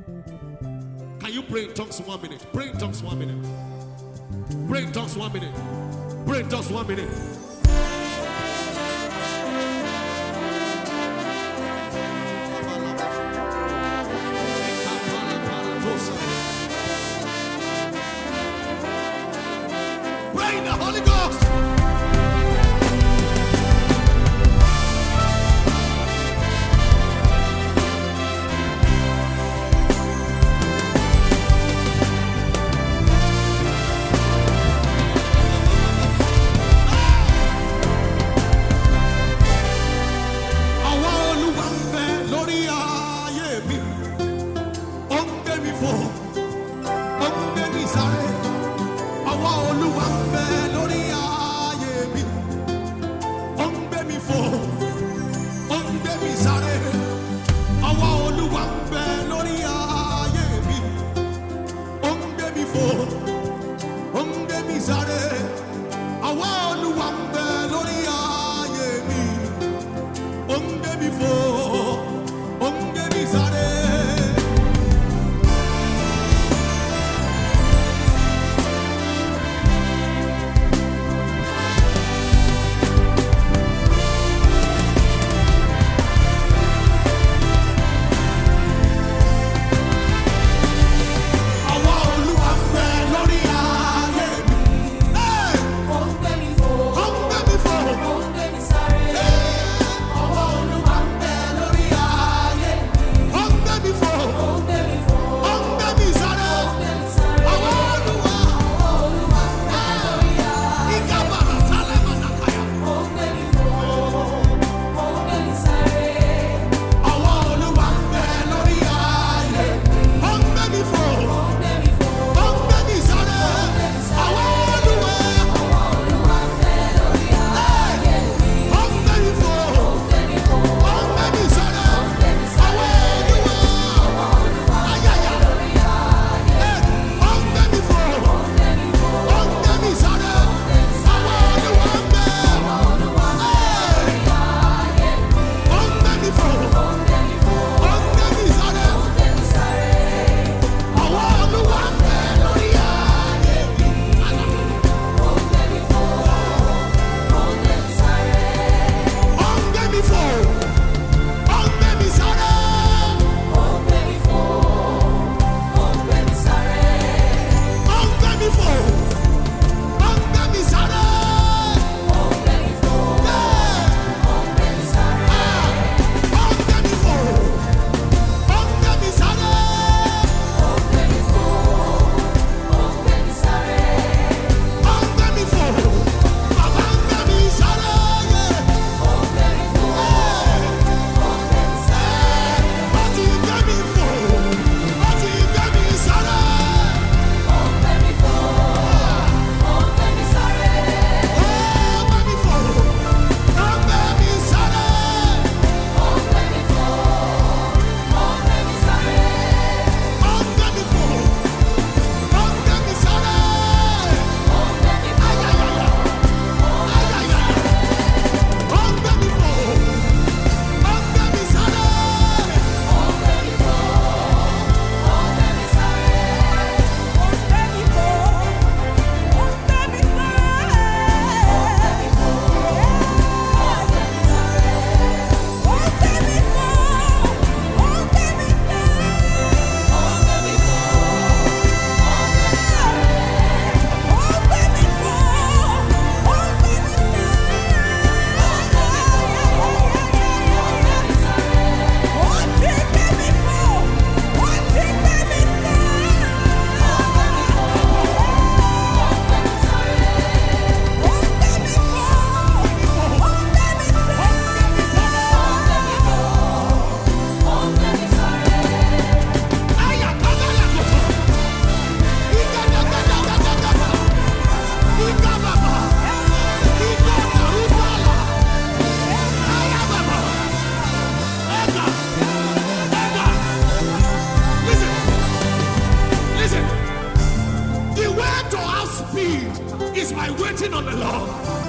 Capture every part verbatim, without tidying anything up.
Can you pray in tongues one minute? Pray in tongues one minute. Pray in tongues one minute. Pray in tongues one minute. Pray in the Holy Ghost. waiting on the Lord.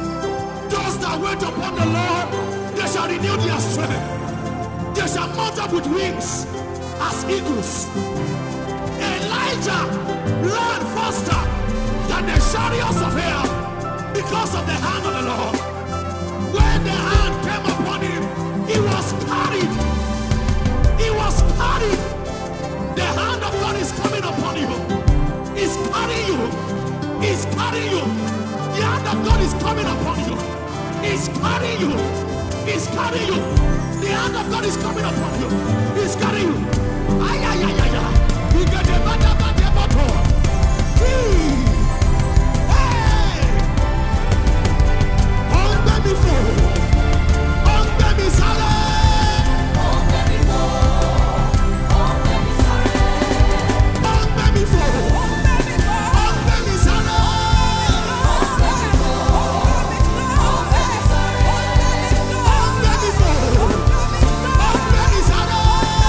Those that wait upon the Lord, they shall renew their strength. They shall mount up with wings as eagles. Elijah ran faster than the chariots of hell because of the hand of the Lord. When the hand came upon him, he was carried. He was carried. The hand of God is coming upon you. He's carrying you. He's carrying you. The hand of God is coming upon you. He's carrying you. He's carrying you. The hand of God is coming upon you. He's carrying you. Ay, ay, ay, ay, ay. You get the bada, bada, bada. Hey! On baby four. On baby sale. On baby four. On baby sale. On baby four. On baby sale. On baby four. On baby sale. On baby four. On baby sale.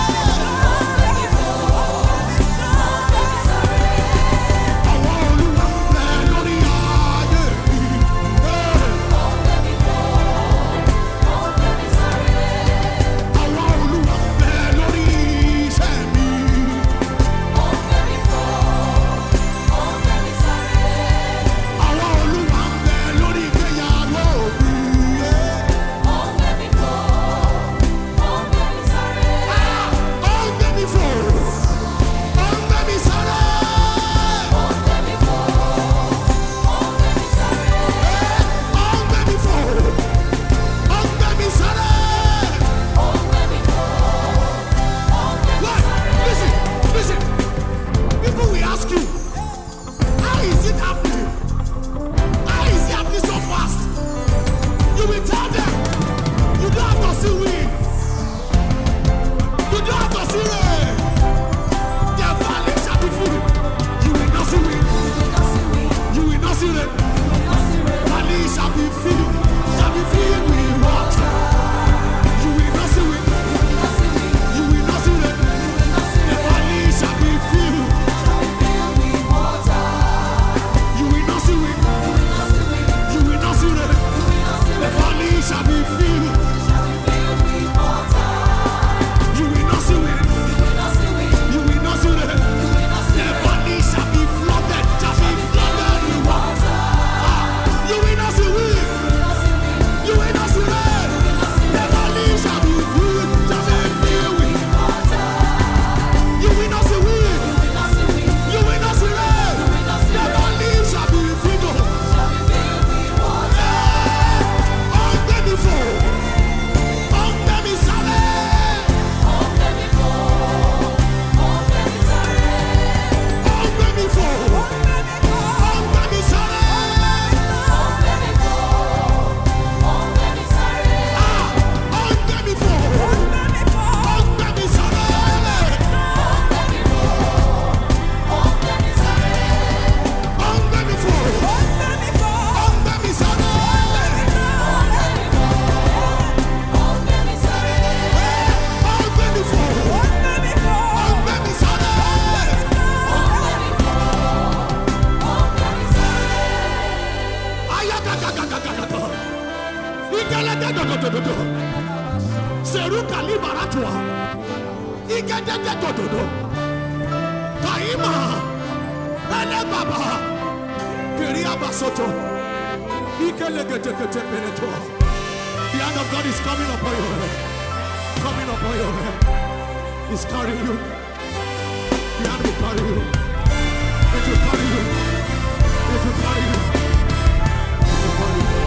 Seruka libaratua. Igedede dododo. Kaima. Ele baba. Keria basoto. Ikelegete peneto. The hand of God is coming upon your head. Coming upon your head. He's carrying you. The hand will carry you. It will carry you. It will carry you. It will carry you.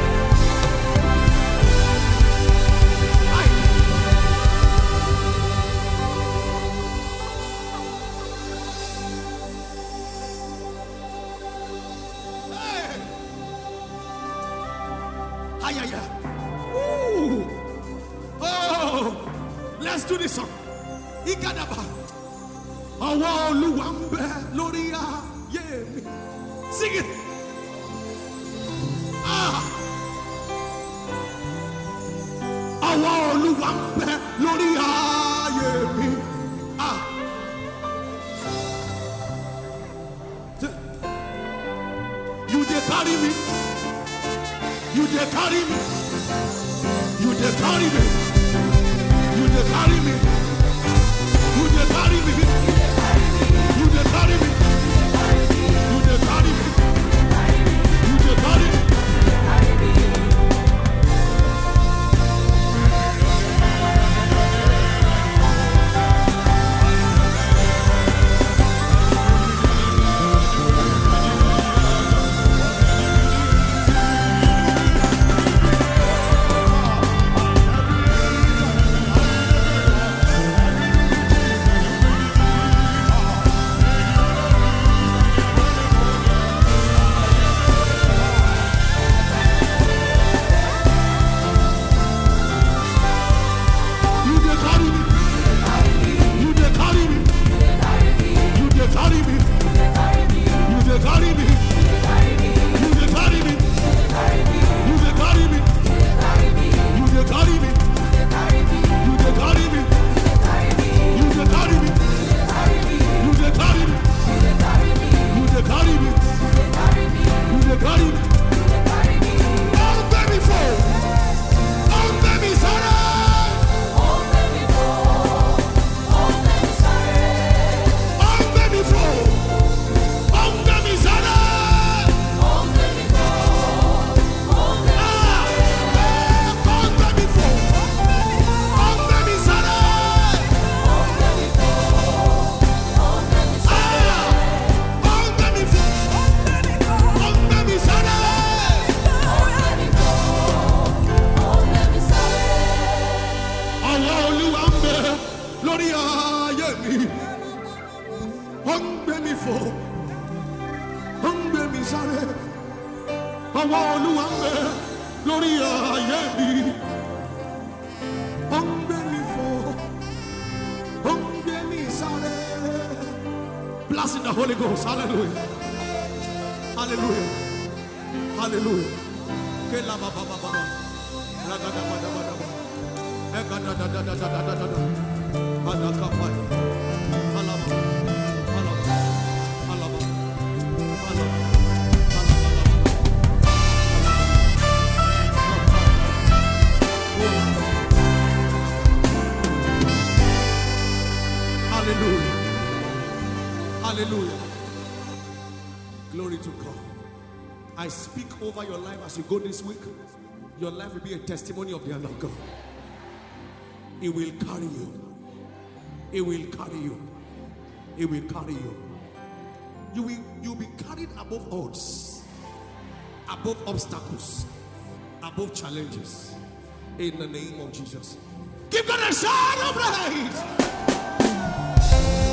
Yeah, yeah. Ooh. Oh, let's do this song. Ikadaba. Awa Oluwambe Loria. Yeah. Sing it. Ah. Awa Oluwambe Loria. Yeah. Ah. You dey carry me. You dey carry me. You dey carry me. You dey carry me. You dey carry Hungbe mi fo, hungbe mi sare, awa Oluwambe lórí ayé mi. Hungbe mi fo, hungbe mi sare. Bless in the Holy Ghost, hallelujah, hallelujah, hallelujah. Kela baba baba, ragada baba baba, egada da da da da da da da, adakapai, alaba, alaba, alaba, alaba. Hallelujah. Hallelujah. Glory to God. I speak over your life as you go this week. Your life will be a testimony of the hand of God. It will carry you. It will carry you. It will carry you. You will you'll be carried above odds, above obstacles, above challenges. In the name of Jesus. Give God a shout of praise.